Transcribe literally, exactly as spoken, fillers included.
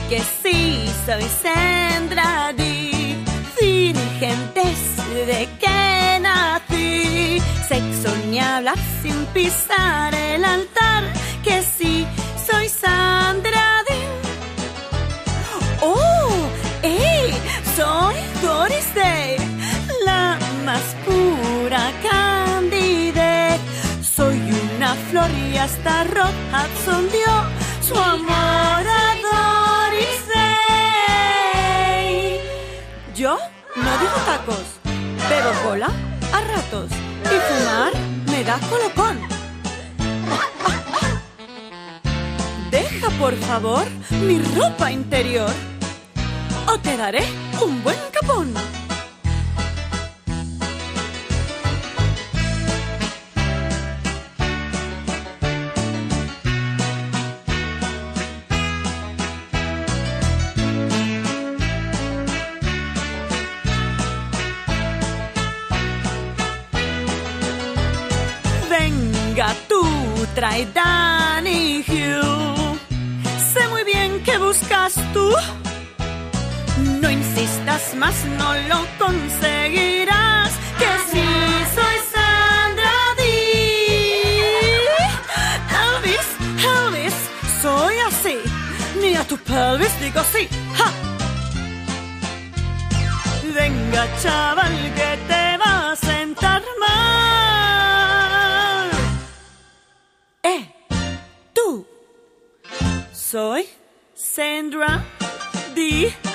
que sí, soy Sandra Dee, virgen desde que nací. Sexo ni hablar sin pisar el altar, que sí, soy Sandra Dee. ¡Oh! ¡Ey! Soy Doris Day, la más pura candidez. Soy una flor y hasta Rod Hudson dio su amor a Doris Day. Yo no digo tacos, bebo cola a ratos y fumar me da colocón. Deja por favor mi ropa interior o te daré un buen capón. Venga tú, trae Danny Hugh. Sé muy bien qué buscas tú. No insistas más, no lo conseguirás. Que sí, soy Sandra Dee. Elvis, Elvis, soy así. Ni a tu pelvis digo sí. ¡Ja! Venga, chaval, que te va a sentar mal. Eh, tú. Soy Sandra Dee.